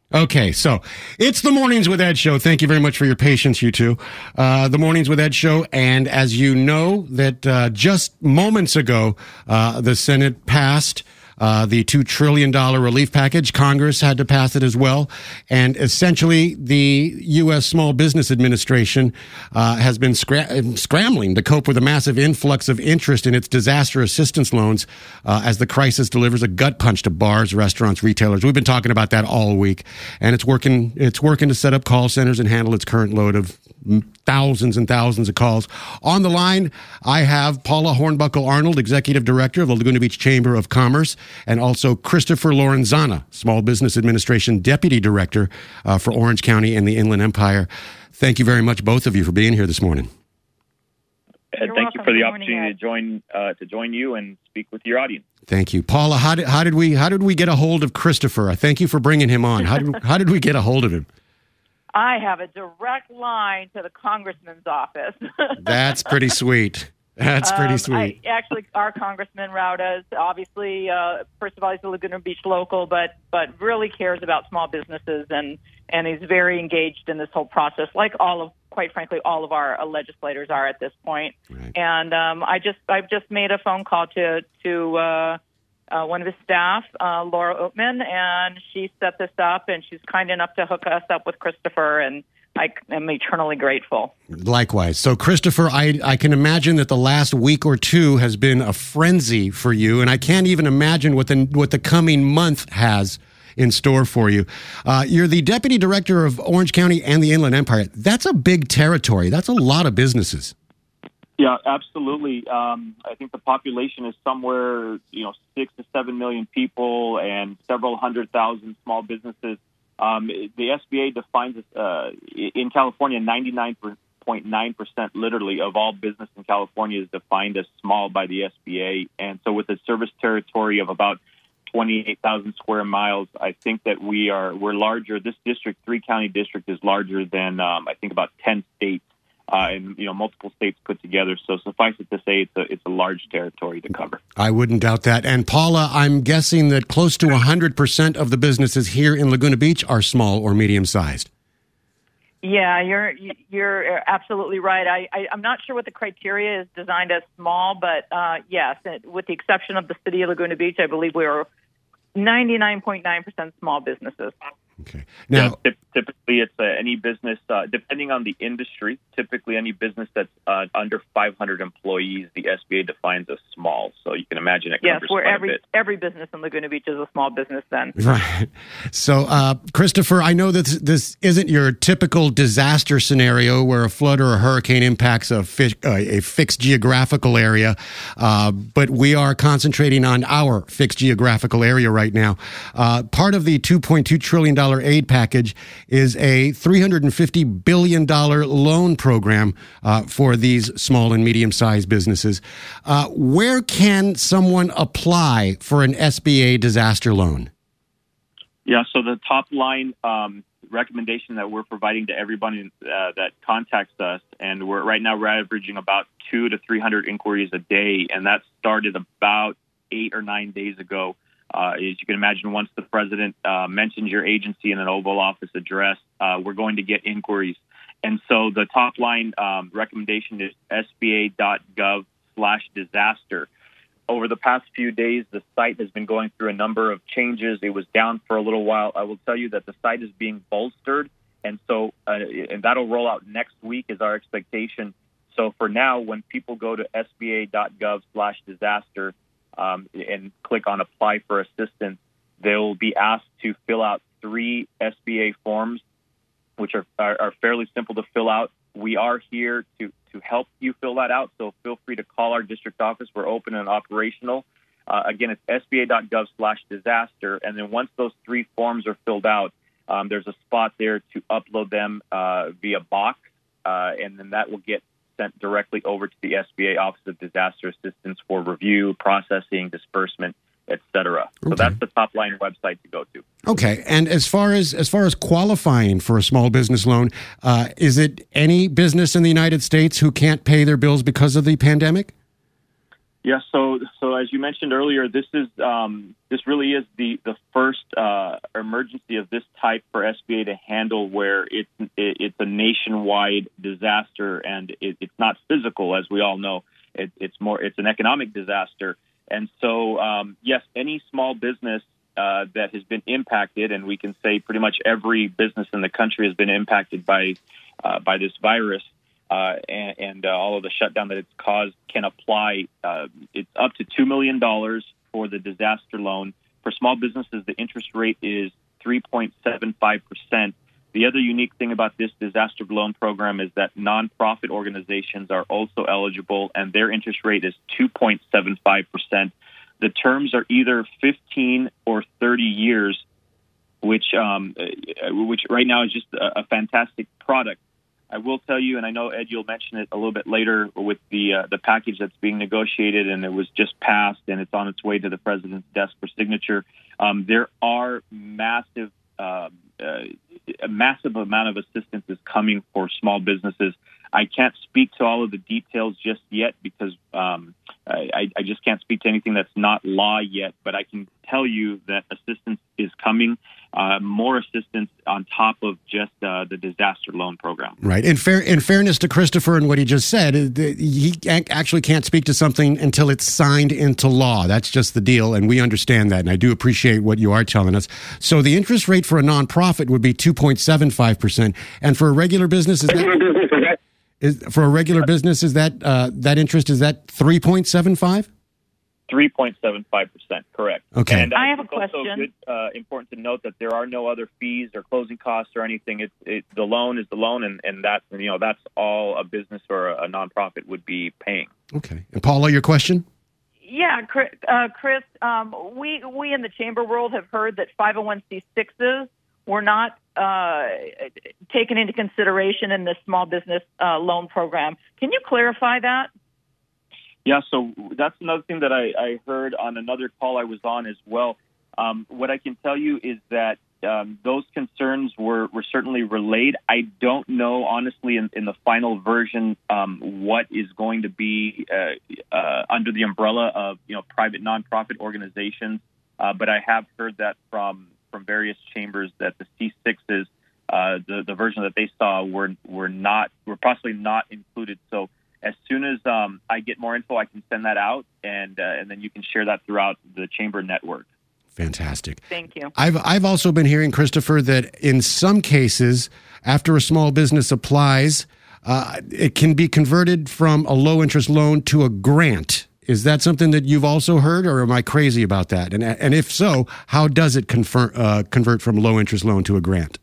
Okay, so it's the Mornings with Ed show. Thank you very much for your patience, you two. The Mornings with Ed show. And as you know, that just moments ago, the Senate passed the $2 trillion relief package. Congress had to pass it as well. And essentially, the U.S. Small Business Administration has been scrambling to cope with a massive influx of interest in its disaster assistance loans as the crisis delivers a gut punch to bars, restaurants, retailers. We've been talking about that all week. And it's working to set up call centers and handle its current load of thousands and thousands of calls. On the line, I have Paula Hornbuckle-Arnold, Executive Director of the Laguna Beach Chamber of Commerce, and also Christopher Lorenzana, Small Business Administration Deputy Director for Orange County and the Inland Empire. Thank you very much, both of you, for being here this morning. Ed, thank you for the opportunity to join you and speak with your audience. Thank you, Paula. How did we get a hold of Christopher? I thank you for bringing him on. How did we get a hold of him? I have a direct line to the congressman's office. That's pretty sweet. That's pretty sweet. Actually, our Congressman Raudas, obviously, first of all, he's a Laguna Beach local, but really cares about small businesses, and he's very engaged in this whole process, like quite frankly, all of our legislators are at this point. Right. And I've just made a phone call to one of his staff, Laura Oatman, and she set this up, and she's kind enough to hook us up with Christopher, and I am eternally grateful. Likewise. So, Christopher, I can imagine that the last week or two has been a frenzy for you, and I can't even imagine what the coming month has in store for you. You're the Deputy Director of Orange County and the Inland Empire. That's a big territory. That's a lot of businesses. Yeah, absolutely. I think the population is somewhere, 6 to 7 million people and several 100,000 small businesses. The SBA defines in California, 99.9% literally of all business in California is defined as small by the SBA. And so with a service territory of about 28,000 square miles, I think that we're larger. This district, 3-county district, is larger than, I think, about 10 states. And multiple states put together. So suffice it to say, it's a large territory to cover. I wouldn't doubt that. And Paula, I'm guessing that close to 100% of the businesses here in Laguna Beach are small or medium sized. Yeah, you're absolutely right. I'm not sure what the criteria is designed as small, but yes, with the exception of the city of Laguna Beach, I believe we are 99.9% small businesses. Okay. Now, typically, it's any business, depending on the industry. Typically, any business that's under 500 employees, the SBA defines as small. So you can imagine it covers quite a bit. Every business in Laguna Beach is a small business then. Right. So, Christopher, I know that this isn't your typical disaster scenario where a flood or a hurricane impacts a fixed geographical area, but we are concentrating on our fixed geographical area right now. Part of the $2.2 trillion aid package is a $350 billion loan program for these small and medium-sized businesses. Where can someone apply for an SBA disaster loan? Yeah, so the top line recommendation that we're providing to everybody that contacts us, and we're averaging about 200 to 300 inquiries a day, and that started about 8 or 9 days ago. As you can imagine, once the president mentions your agency in an Oval Office address, we're going to get inquiries. And so the top line recommendation is sba.gov/disaster. Over the past few days, the site has been going through a number of changes. It was down for a little while. I will tell you that the site is being bolstered, and so and that'll roll out next week is our expectation. So for now, when people go to sba.gov/disaster, and click on apply for assistance, they'll be asked to fill out 3 SBA forms, which are fairly simple to fill out. We are here to help you fill that out, so feel free to call our district office. We're open and operational. Again, it's sba.gov/disaster, and then once those 3 forms are filled out, there's a spot there to upload them via box, and then that will get sent directly over to the SBA Office of Disaster Assistance for review, processing, disbursement, etc. So that's the top line website to go to. Okay, and as far as qualifying for a small business loan, is it any business in the United States who can't pay their bills because of the pandemic? Yeah, so as you mentioned earlier, this really is the first emergency of this type for SBA to handle, where it's a nationwide disaster, and it's not physical, as we all know. It's an economic disaster, and so yes, any small business that has been impacted, and we can say pretty much every business in the country has been impacted by this virus. And all of the shutdown that it's caused can apply. It's up to $2 million for the disaster loan. For small businesses, the interest rate is 3.75%. The other unique thing about this disaster loan program is that nonprofit organizations are also eligible, and their interest rate is 2.75%. The terms are either 15 or 30 years, which right now is just a fantastic product. I will tell you, and I know, Ed, you'll mention it a little bit later with the package that's being negotiated, and it was just passed, and it's on its way to the president's desk for signature. There are a massive amount of assistance is coming for small businesses. I can't speak to all of the details just yet because I just can't speak to anything that's not law yet, but I can tell you that assistance is coming, more assistance on top of just the disaster loan program. Right. In fairness to Christopher and what he just said, he actually can't speak to something until it's signed into law. That's just the deal, and we understand that, and I do appreciate what you are telling us. So the interest rate for a nonprofit would be 2.75%, and for a regular business, for a regular business, is that interest, is that 3.75? 3.75%, correct. Okay. And I have a it's also question. Important to note that there are no other fees or closing costs or anything. The loan is the loan, and that's all a business or a nonprofit would be paying. Okay. And Paula, your question? Yeah, Chris, we in the chamber world have heard that 501c6s were not taken into consideration in this small business loan program. Can you clarify that? Yeah, so that's another thing that I heard on another call I was on as well. What I can tell you is that those concerns were certainly relayed. I don't know, honestly, in the final version, what is going to be under the umbrella of private nonprofit organizations. But I have heard that from various chambers that the C6s, the version that they saw, were possibly not included. So as soon as I get more info, I can send that out, and then you can share that throughout the chamber network. Fantastic. Thank you. I've also been hearing, Christopher, that in some cases, after a small business applies, it can be converted from a low-interest loan to a grant. Is that something that you've also heard, or am I crazy about that? And if so, how does it convert from a low-interest loan to a grant?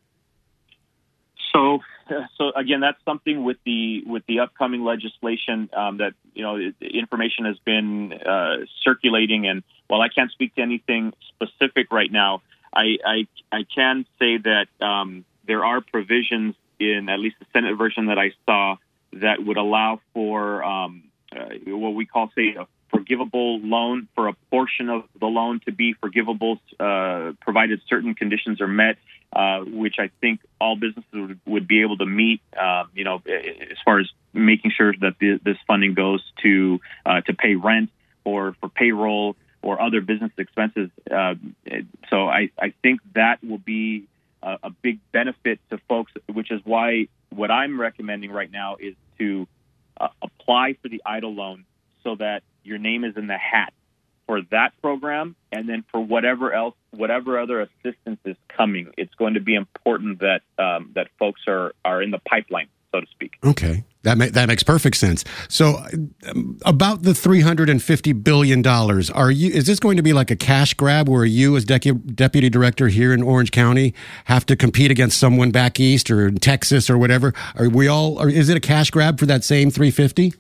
So again, that's something with the upcoming legislation that information has been circulating, and while I can't speak to anything specific right now, I can say that there are provisions in at least the Senate version that I saw that would allow for what we call, say, a forgivable loan, for a portion of the loan to be forgivable, provided certain conditions are met, which I think all businesses would be able to meet, as far as making sure that this funding goes to pay rent or for payroll or other business expenses. So I think that will be a big benefit to folks, which is why what I'm recommending right now is to apply for the EIDL loan so that your name is in the hat for that program, and then for whatever other assistance is coming, it's going to be important that that folks are in the pipeline, so to speak. Okay, that makes perfect sense. So, about the $350 billion, is this going to be like a cash grab where you, as deputy director here in Orange County, have to compete against someone back east or in Texas or whatever? Is it a cash grab for that same $350?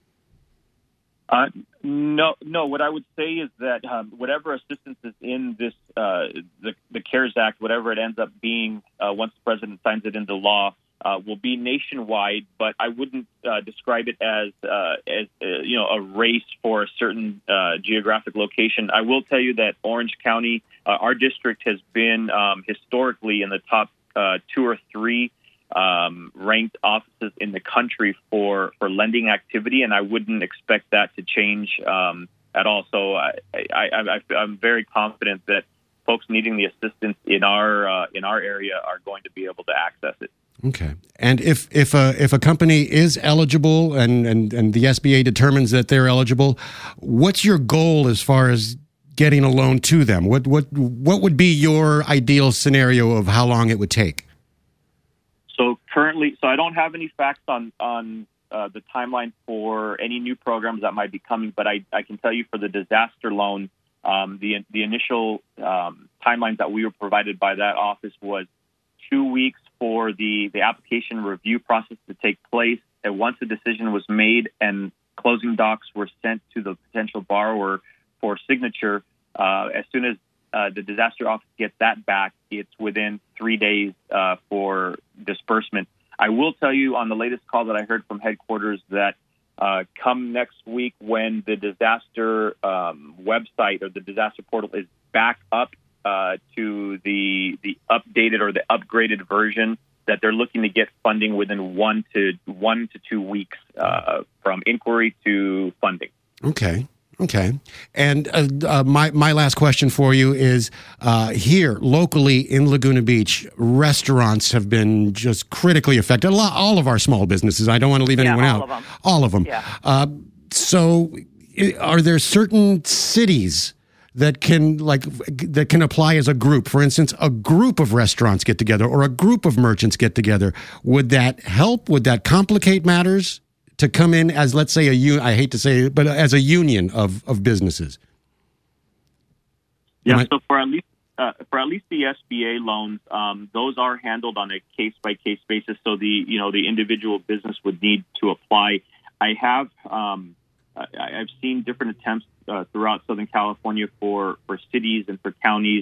No. What I would say is that whatever assistance is in this, the CARES Act, whatever it ends up being, once the president signs it into law, will be nationwide. But I wouldn't describe it as a race for a certain geographic location. I will tell you that Orange County, our district, has been historically in the top 2 or 3 ranked offices in the country for lending activity, and I wouldn't expect that to change at all. So I'm very confident that folks needing the assistance in our area are going to be able to access it. Okay. And if a company is eligible and the SBA determines that they're eligible, what's your goal as far as getting a loan to them? What would be your ideal scenario of how long it would take? So currently, I don't have any facts on the timeline for any new programs that might be coming, but I can tell you for the disaster loan, the initial timelines that we were provided by that office was 2 weeks for the application review process to take place. And once a decision was made and closing docs were sent to the potential borrower for signature, as soon as the disaster office gets that back, it's within 3 days for disbursement. I will tell you on the latest call that I heard from headquarters that come next week when the disaster website or the disaster portal is back up to the updated or the upgraded version, that they're looking to get funding within 1 to 2 weeks from inquiry to funding. Okay. And my last question for you is, here locally in Laguna Beach, restaurants have been just critically affected. All of our small businesses. I don't want to leave anyone out. All of them. Yeah. So are there certain cities that can apply as a group? For instance, a group of restaurants get together or a group of merchants get together. Would that help? Would that complicate matters to come in as, let's say, I hate to say it, but as a union of businesses? Yeah. So for at least the SBA loans, those are handled on a case by case basis. So the individual business would need to apply. I've seen different attempts throughout Southern California for cities and for counties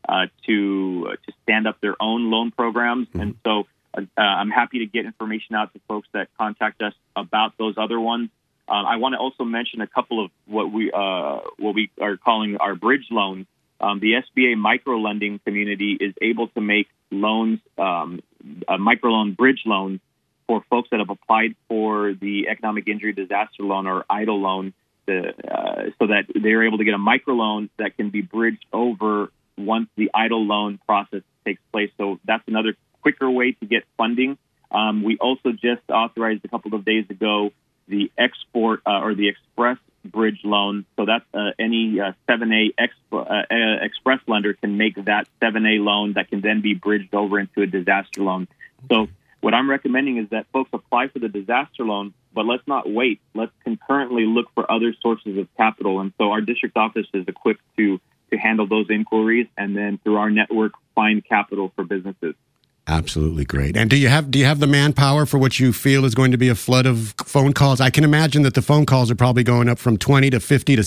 to stand up their own loan programs. Mm-hmm. And so I'm happy to get information out to folks that contact us about those other ones. I want to also mention a couple of what we are calling our bridge loans. The SBA microlending community is able to make loans, microloan bridge loans for folks that have applied for the economic injury disaster loan or EIDL loan, so that they're able to get a microloan that can be bridged over once the EIDL loan process takes place. So that's another quicker way to get funding. We also just authorized a couple of days ago the export or the express bridge loan. So that's any 7A express lender can make that 7A loan that can then be bridged over into a disaster loan. So what I'm recommending is that folks apply for the disaster loan, but let's not wait. Let's concurrently look for other sources of capital. And so our district office is equipped to handle those inquiries and then through our network find capital for businesses. Absolutely great. And do you have the manpower for what you feel is going to be a flood of phone calls? I can imagine that the phone calls are probably going up from 20 to 50 to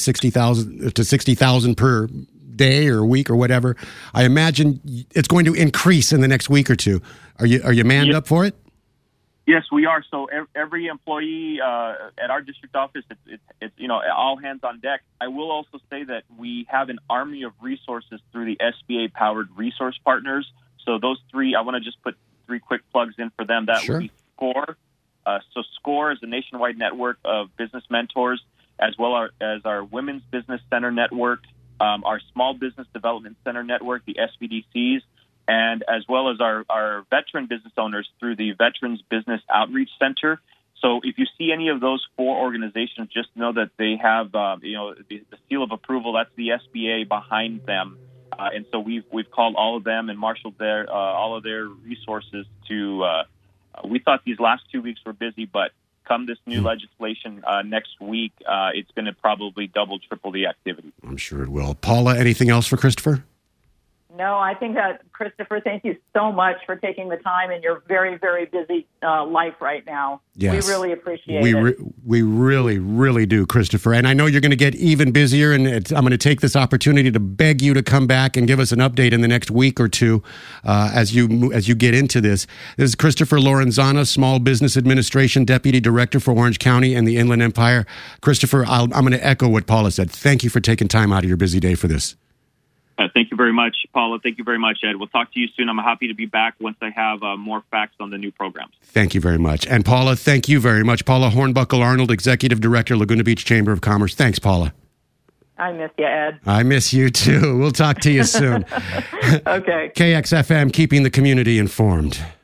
60,000 per day or week or whatever. I imagine it's going to increase in the next week or two. Are you manned up for it? Yes, we are. So every employee at our district office, it's all hands on deck. I will also say that we have an army of resources through the SBA powered resource partners. So those three, I want to just put 3 quick plugs in for them. That would be SCORE. So SCORE is a nationwide network of business mentors, as well as our Women's Business Center network, our Small Business Development Center network, the SBDCs, and as well as our veteran business owners through the Veterans Business Outreach Center. So if you see any of those 4 organizations, just know that they have the seal of approval. That's the SBA behind them. And so we've called all of them and marshaled all of their resources to. We thought these last 2 weeks were busy, but come this new legislation next week, it's going to probably double, triple the activity. I'm sure it will. Paula, anything else for Christopher? No, I think that, Christopher, thank you so much for taking the time in your very, very busy life right now. Yes. We really appreciate it. We really, really do, Christopher. And I know you're going to get even busier, and I'm going to take this opportunity to beg you to come back and give us an update in the next week or two as you get into this. This is Christopher Lorenzana, Small Business Administration Deputy Director for Orange County and the Inland Empire. Christopher, I'm going to echo what Paula said. Thank you for taking time out of your busy day for this. Thank you very much, Paula. Thank you very much, Ed. We'll talk to you soon. I'm happy to be back once I have more facts on the new programs. Thank you very much. And Paula, thank you very much. Paula Hornbuckle-Arnold, Executive Director, Laguna Beach Chamber of Commerce. Thanks, Paula. I miss you, Ed. I miss you, too. We'll talk to you soon. Okay. KXFM, keeping the community informed.